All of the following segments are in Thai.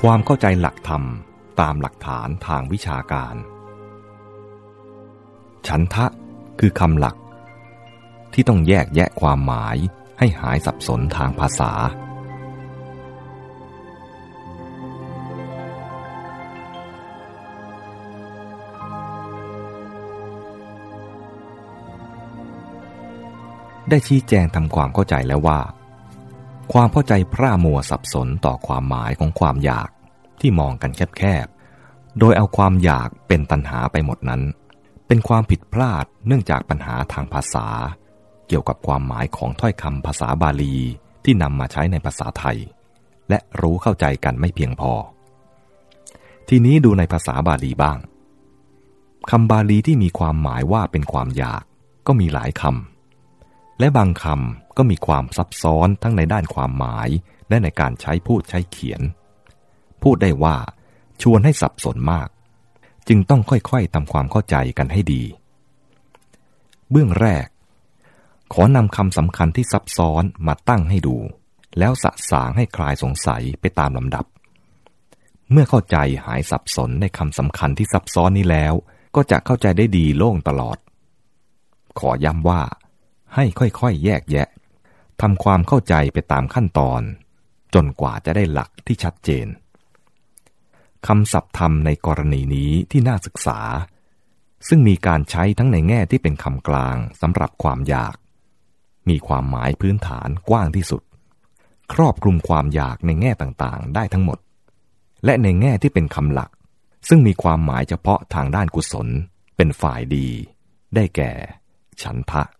ความเข้าใจหลักธรรมตามหลักฐานทางวิชาการฉันทะคือคำหลักที่ต้องแยกแยะความหมายให้หายสับสนทางภาษาได้ชี้แจงทำความเข้าใจแล้วว่าความเข้าใจพร่ามัวสับสนต่อความหมายของความอยากที่มองกันแคบๆโดยเอาความอยากเป็นตัณหาไปหมดนั้นเป็นความผิดพลาดเนื่องจากปัญหาทางภาษาเกี่ยวกับความหมายของถ้อยคำภาษาบาลีที่นำมาใช้ในภาษาไทยและรู้เข้าใจกันไม่เพียงพอทีนี้ดูในภาษาบาลีบ้างคำบาลีที่มีความหมายว่าเป็นความอยากก็มีหลายคำและบางคำก็มีความซับซ้อนทั้งในด้านความหมายและในการใช้พูดใช้เขียนพูดได้ว่าชวนให้สับสนมากจึงต้องค่อยๆทำความเข้าใจกันให้ดีเบื้องแรกขอนำคำสำคัญที่ซับซ้อนมาตั้งให้ดูแล้วสะสางให้คลายสงสัยไปตามลำดับเมื่อเข้าใจหายสับสนในคำสำคัญที่ซับซ้อนนี้แล้วก็จะเข้าใจได้ดีโล่งตลอดขอย้ำว่าให้ค่อยๆแยกแยะทำความเข้าใจไปตามขั้นตอนจนกว่าจะได้หลักที่ชัดเจนคำศัพท์ธรรมในกรณีนี้ที่น่าศึกษาซึ่งมีการใช้ทั้งในแง่ที่เป็นคำกลางสำหรับความอยากมีความหมายพื้นฐานกว้างที่สุดครอบคลุมความอยากในแง่ต่างๆได้ทั้งหมดและในแง่ที่เป็นคำหลักซึ่งมีความหมายเฉพาะทางด้านกุศลเป็นฝ่ายดีได้แก่ฉันทะ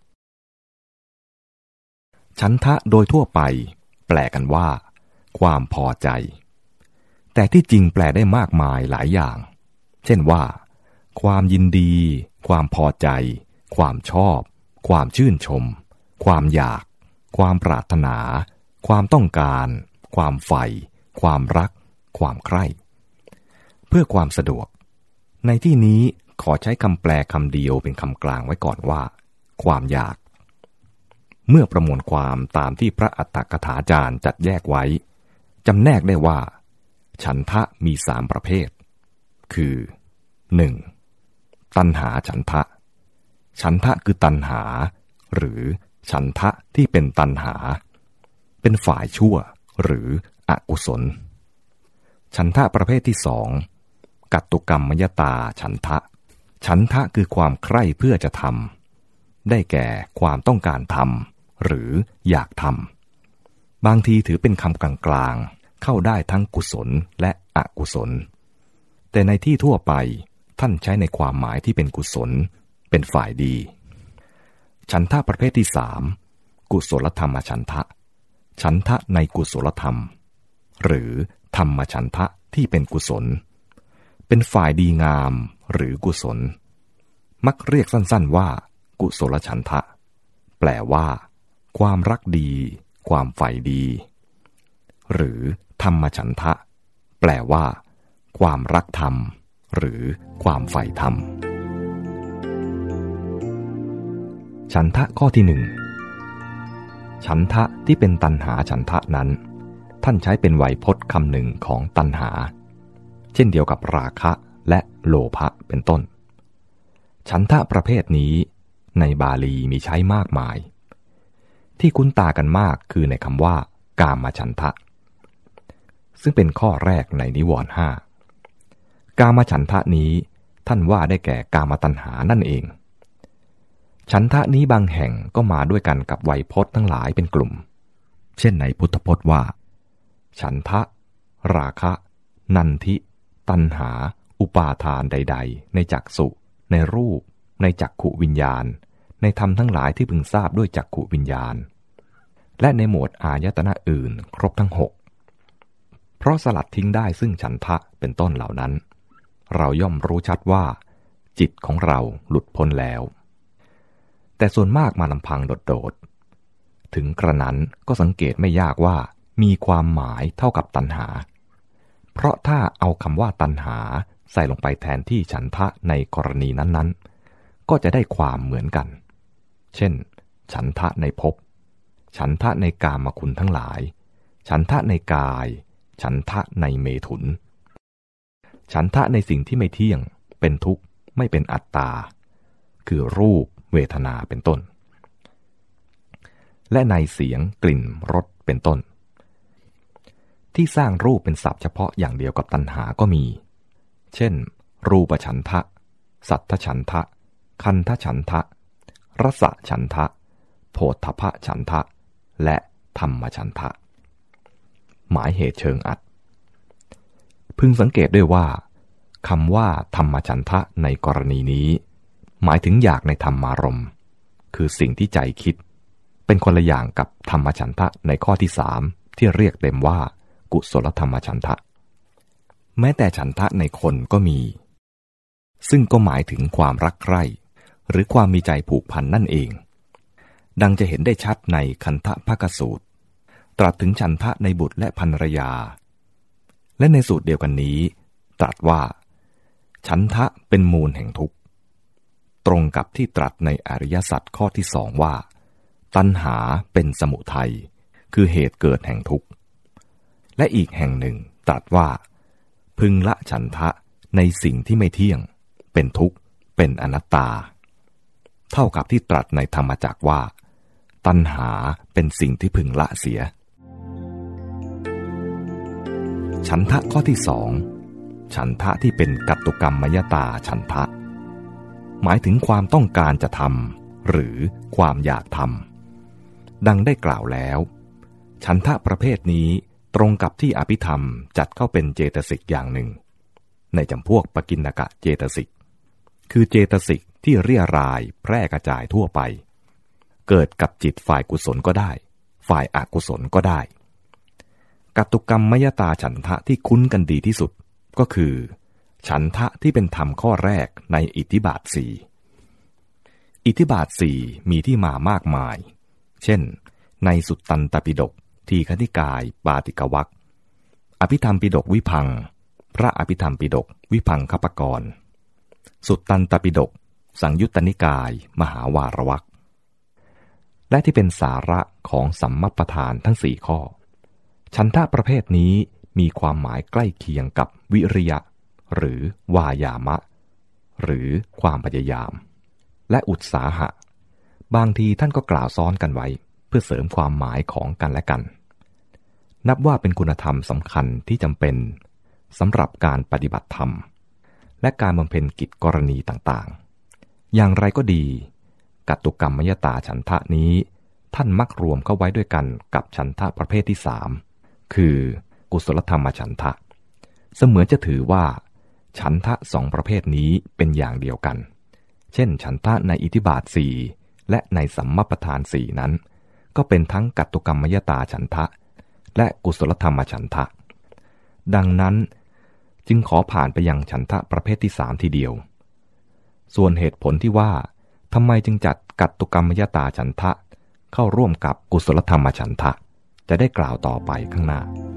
ฉันทะโดยทั่วไปแปลกันว่าความพอใจแต่ที่จริงแปลได้มากมายหลายอย่างเช่นว่าความยินดีความพอใจความชอบความชื่นชมความอยากความปรารถนาความต้องการความใฝ่ความรักความใคร่เพื่อความสะดวกในที่นี้ขอใช้คำแปลคำเดียวเป็นคำกลางไว้ก่อนว่าความอยากเมื่อประมวลความตามที่พระอัฏฐกถาจารย์จัดแยกไว้จำแนกได้ว่าฉันทะมี3ประเภทคือ 1. ตัณหาฉันทะฉันทะคือตัณหาหรือฉันทะที่เป็นตัณหาเป็นฝ่ายชั่วหรืออกุศลฉันทะประเภทที่2กัตตุกรรมยตาฉันทะฉันทะคือความใคร่เพื่อจะทำได้แก่ความต้องการทำหรืออยากทำบางทีถือเป็นคำกลางๆเข้าได้ทั้งกุศลและอกุศลแต่ในที่ทั่วไปท่านใช้ในความหมายที่เป็นกุศลเป็นฝ่ายดีฉันทะประเภทที่3กุศลธรรมฉันทะฉันทะในกุศลธรรมหรือธรรมฉันทะที่เป็นกุศลเป็นฝ่ายดีงามหรือกุศลมักเรียกสั้นๆว่ากุศลฉันทะแปลว่าความรักดีความใฝ่ดีหรือธรรมฉันทะแปลว่าความรักธรรมหรือความใฝ่ธรรมฉันทะข้อที่1ฉันทะที่เป็นตัณหาฉันทะนั้นท่านใช้เป็นไวยพจน์คำหนึ่งของตัณหาเช่นเดียวกับราคะและโลภะเป็นต้นฉันทะประเภทนี้ในบาลีมีใช้มากมายที่คุ้นตากันมากคือในคำว่ากามฉันทะซึ่งเป็นข้อแรกในนิวรณ์5กามฉันทะนี้ท่านว่าได้แก่กามตัณหานั่นเองฉันทะนี้บางแห่งก็มาด้วยกันกับไวยพจน์ทั้งหลายเป็นกลุ่มเช่นในพุทธพจน์ว่าฉันทะราคะนันทิตัณหาอุปาทานใดๆในจักษุในรูปในจักขุวิญญาณในธรรมทั้งหลายที่พึงทราบด้วยจักขุวิญญาณและในหมวดอายตนะอื่นครบทั้ง6เพราะสลัดทิ้งได้ซึ่งฉันทะเป็นต้นเหล่านั้นเราย่อมรู้ชัดว่าจิตของเราหลุดพ้นแล้วแต่ส่วนมากมาลำพังโดดๆถึงกระนั้นก็สังเกตไม่ยากว่ามีความหมายเท่ากับตัณหาเพราะถ้าเอาคำว่าตัณหาใส่ลงไปแทนที่ฉันทะในกรณีนั้นๆก็จะได้ความเหมือนกันเช่นฉันทะในภพฉันทะในกามคุณทั้งหลายฉันทะในกายฉันทะในเมถุนฉันทะในสิ่งที่ไม่เที่ยงเป็นทุกข์ไม่เป็นอัตตาคือรูปเวทนาเป็นต้นและในเสียงกลิ่นรสเป็นต้นที่สร้างรูปเป็นศัพท์เฉพาะอย่างเดียวกับตัณหาก็มีเช่นรูปฉันทะสัทธฉันทะคันธฉันทะรสฉันทะโผฏฐัพพฉันทะและธรรมฉันทะหมายเหตุเชิงอัดพึงสังเกตด้วยว่าคำว่าธรรมฉันทะในกรณีนี้หมายถึงอยากในธรรมารมณ์คือสิ่งที่ใจคิดเป็นคนละอย่างกับธรรมฉันทะในข้อที่3ที่เรียกเต็มว่ากุศลธรรมฉันทะแม้แต่ฉันทะในคนก็มีซึ่งก็หมายถึงความรักใคร่หรือความมีใจผูกพันนั่นเองดังจะเห็นได้ชัดในคันธภักสูตรตรัสถึงฉันทะในบุตรและภรรยาและในสูตรเดียวกันนี้ตรัสว่าฉันทะเป็นมูลแห่งทุกข์ตรงกับที่ตรัสในอริยสัจข้อที่2ว่าตัณหาเป็นสมุทัยคือเหตุเกิดแห่งทุกข์และอีกแห่งหนึ่งตรัสว่าพึงละฉันทะในสิ่งที่ไม่เที่ยงเป็นทุกข์เป็นอนัตตาเท่ากับที่ตรัสในธรรมจักรว่าตัณหาเป็นสิ่งที่พึงละเสียฉันทะข้อที่2ฉันทะที่เป็นกัตตุกรรมยตาฉันทะหมายถึงความต้องการจะทำหรือความอยากทำดังได้กล่าวแล้วฉันทะประเภทนี้ตรงกับที่อภิธรรมจัดเข้าเป็นเจตสิกอย่างหนึ่งในจำพวกปกิณกะเจตสิกคือเจตสิกที่เรี่ยรายแพร่กระจายทั่วไปเกิดกับจิตฝ่ายกุศลก็ได้ฝ่ายอกุศลก็ได้กัตตุกรรมยตาฉันทะที่คุ้นกันดีที่สุดก็คือฉันทะที่เป็นธรรมข้อแรกในอิทธิบาท4อิทธิบาท4มีที่มามากมายเช่นในสุตตันตปิฎกทีฆนิกายปาติกวรรคอภิธรรมปิฎกวิพังค์พระอภิธรรมปิฎกวิพังคปกรณ์สุตตันตปิฎกสังยุตตนิกายมหาวารวรรคและที่เป็นสาระของสัมมัปปทานทั้ง4ข้อฉันทะประเภทนี้มีความหมายใกล้เคียงกับวิริยะหรือวายามะหรือความพยายามและอุตสาหะบางทีท่านก็กล่าวซ้อนกันไว้เพื่อเสริมความหมายของกันและกันนับว่าเป็นคุณธรรมสำคัญที่จำเป็นสำหรับการปฏิบัติธรรมและการบำเพ็ญกิจกรณีต่างๆอย่างไรก็ดีกัตตุกรรมยตาฉันทะนี้ท่านมักรวมเข้าไว้ด้วยกันกับฉันทะประเภทที่3คือกุศลธรรมฉันทะเสมือนจะถือว่าฉันทะ2ประเภทนี้เป็นอย่างเดียวกันเช่นฉันทะในอิทธิบาท4และในสัมมัปปทาน4นั้นก็เป็นทั้งกัตตุกรรมยตาฉันทะและกุศลธรรมฉันทะดังนั้นจึงขอผ่านไปยังฉันทะประเภทที่3ทีเดียวส่วนเหตุผลที่ว่าทำไมจึงจัดกัตตุกรรมยตาฉันทะเข้าร่วมกับกุศลธรรมฉันทะจะได้กล่าวต่อไปข้างหน้า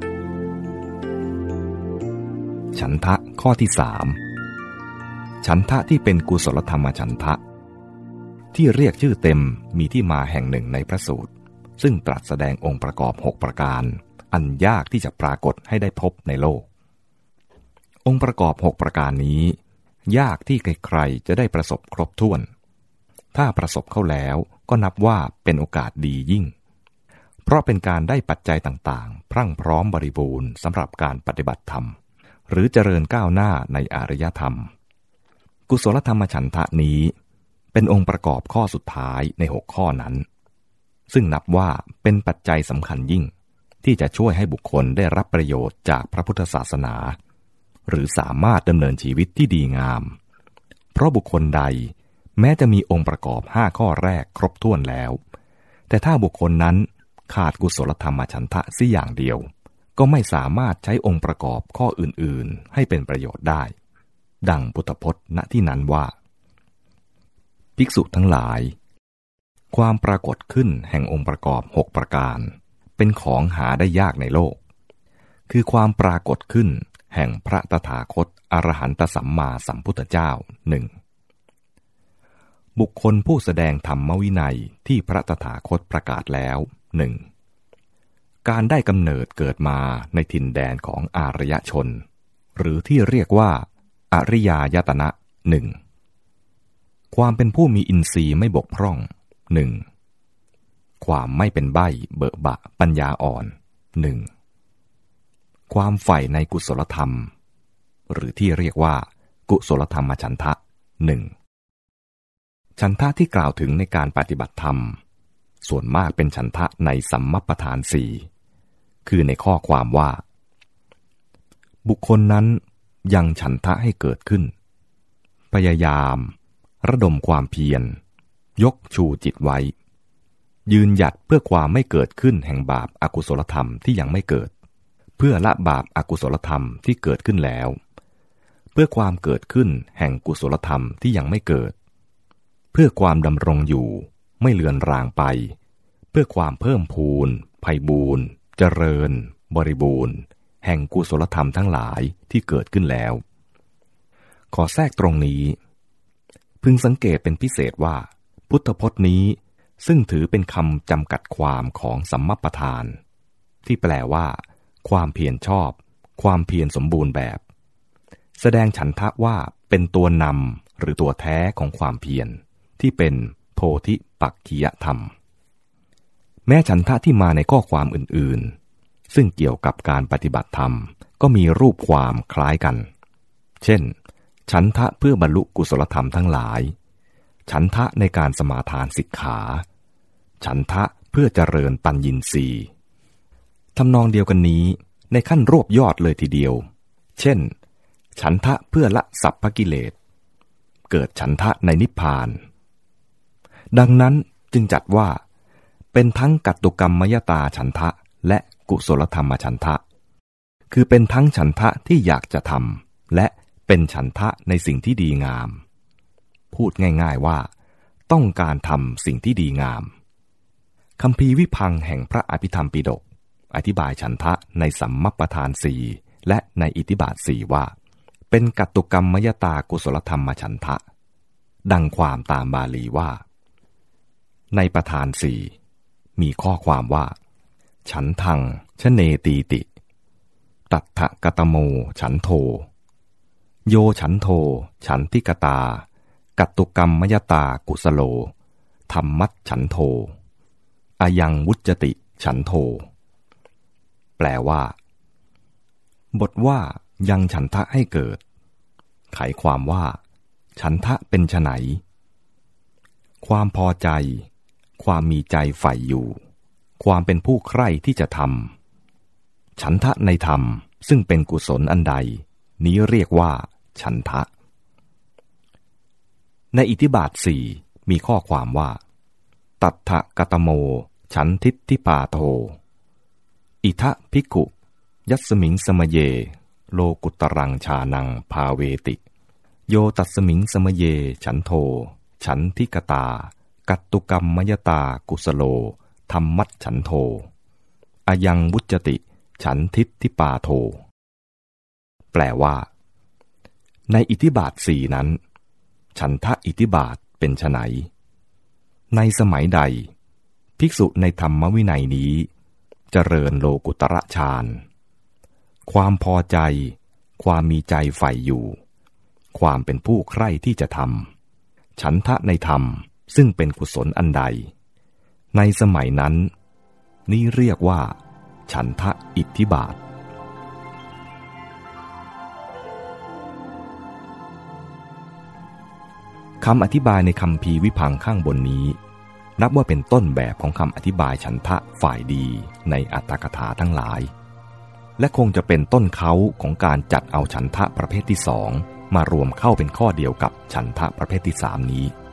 ฉันทะข้อที่3ฉันทะที่เป็นกุศลธรรมฉันทะที่เรียกชื่อเต็มมีที่มาแห่งหนึ่งในพระสูตรซึ่งตรัสแสดงองค์ประกอบ6ประการอันยากที่จะปรากฏให้ได้พบในโลกองค์ประกอบ6ประการนี้ยากที่ใครๆจะได้ประสบครบถ้วนถ้าประสบเข้าแล้วก็นับว่าเป็นโอกาสดียิ่งเพราะเป็นการได้ปัจจัยต่างๆพรั่งพร้อมบริบูรณ์สำหรับการปฏิบัติธรรมหรือเจริญก้าวหน้าในอารยธรรมกุศลธรรมฉันทะนี้เป็นองค์ประกอบข้อสุดท้ายใน6ข้อนั้นซึ่งนับว่าเป็นปัจจัยสำคัญยิ่งที่จะช่วยให้บุคคลได้รับประโยชน์จากพระพุทธศาสนาหรือสามารถดำเนินชีวิตที่ดีงามเพราะบุคคลใดแม้จะมีองค์ประกอบ5ข้อแรกครบถ้วนแล้วแต่ถ้าบุคคลนั้นขาดกุศลธรรมฉันทะสิอย่างเดียวก็ไม่สามารถใช้องค์ประกอบข้ออื่นๆให้เป็นประโยชน์ได้ดังพุทธพจน์ณที่นั้นว่าภิกษุทั้งหลายความปรากฏขึ้นแห่งองค์ประกอบ6ประการเป็นของหาได้ยากในโลกคือความปรากฏขึ้นแห่งพระตถาคตอรหันตสัมมาสัมพุทธเจ้า1บุคคลผู้แสดงธรรมวินัยที่พระตถาคตประกาศแล้ว1 การได้กำเนิดเกิดมาในถิ่นแดนของอารยชนหรือที่เรียกว่าอริยายตนะหนึ่งความเป็นผู้มีอินทรีย์ไม่บกพร่องหนึ่งความไม่เป็นใบ้เบอะบะปัญญาอ่อนหนึ่งความใฝ่ในกุศลธรรมหรือที่เรียกว่ากุศลธรรมฉันทะหนึ่งฉันทะที่กล่าวถึงในการปฏิบัติธรรมส่วนมากเป็นฉันทะในสัมมัปปทานสี่คือในข้อความว่าบุคคลนั้นยังฉันทะให้เกิดขึ้นพยายามระดมความเพียรยกชูจิตไว้ยืนหยัดเพื่อความไม่เกิดขึ้นแห่งบาปอกุศลธรรมที่ยังไม่เกิดเพื่อละบาปอกุศลธรรมที่เกิดขึ้นแล้วเพื่อความเกิดขึ้นแห่งกุศลธรรมที่ยังไม่เกิดเพื่อความดำรงอยู่ไม่เลือนรางไปเพื่อความเพิ่มพูนไพบูรณ์เจริญบริบูรณ์แห่งกุศลธรรมทั้งหลายที่เกิดขึ้นแล้วขอแทรกตรงนี้พึงสังเกตเป็นพิเศษว่าพุทธพจน์นี้ซึ่งถือเป็นคำจำกัดความของสัมมัปปทานที่แปลว่าความเพียรชอบความเพียรสมบูรณ์แบบแสดงฉันทะว่าเป็นตัวนำหรือตัวแท้ของความเพียรที่เป็นโพธิปักขิยธรรมแม้ฉันทะที่มาในข้อความอื่นๆซึ่งเกี่ยวกับการปฏิบัติธรรมก็มีรูปความคล้ายกันเช่นฉันทะเพื่อบรรลุกุศลธรรมทั้งหลายฉันทะในการสมาทานสิกขาฉันทะเพื่อเจริญปัญญินทรีย์ทำนองเดียวกันนี้ในขั้นรวบยอดเลยทีเดียวเช่นฉันทะเพื่อละสัพพกิเลสเกิดฉันทะในนิพพานดังนั้นจึงจัดว่าเป็นทั้งกัตตุกรรมยตาฉันทะและกุศลธรรมฉันทะคือเป็นทั้งฉันทะที่อยากจะทำและเป็นฉันทะในสิ่งที่ดีงามพูดง่ายๆว่าต้องการทำสิ่งที่ดีงามคัมภีร์วิพังค์แห่งพระอภิธรรมปิฎกอธิบายฉันทะในสัมมัปปทานสี่และในอิทธิบาทสี่ว่าเป็นกัตตุกรรมยตากุศลธรรมฉันทะดังความตามบาลีว่าในประธานสี่มีข้อความว่าฉันทังชเนตีติตัทธกตโมฉันโทโยฉันโทฉันทิกตากัตตุกรรมยตากุสโลธรรมัชฉันโทอายังวุจติฉันโทแปลว่าบทว่ายังฉันทะให้เกิดไขความว่าฉันทะเป็นไฉนความพอใจความมีใจใฝ่อยู่ความเป็นผู้ใคร่ที่จะทำฉันทะในธรรมซึ่งเป็นกุศลอันใดนี้เรียกว่าฉันทะในอิทธิบาทสี่มีข้อความว่าตัทธกตโมฉันทิฏฐิปาโทอิทะภิกขุยัสสมิงสมเยโลกุตรังชานังภาเวติโยตัสสมิงสมเยฉันโทฉันทิกตากัตตุกรรมยตากุสโลธรรมัชฉันโทอายังวุจติฉันทิฏฐิปาโทแปลว่าในอิทธิบาทสี่นั้นฉันทะอิทธิบาทเป็นไฉนในสมัยใดภิกษุในธรรมวินัยนี้เจริญโลกุตระฌานความพอใจความมีใจใฝ่อยู่ความเป็นผู้ใคร่ที่จะทำฉันทะในธรรมซึ่งเป็นกุศลอันใดในสมัยนั้นนี้เรียกว่าฉันทะอิทธิบาทคำอธิบายในคัมภีร์วิพังค์ข้างบนนี้นับว่าเป็นต้นแบบของคำอธิบายฉันทะฝ่ายดีในอัตถกถาทั้งหลายและคงจะเป็นต้นเขาของการจัดเอาฉันทะประเภทที่สองมารวมเข้าเป็นข้อเดียวกับฉันทะประเภทที่สามนี้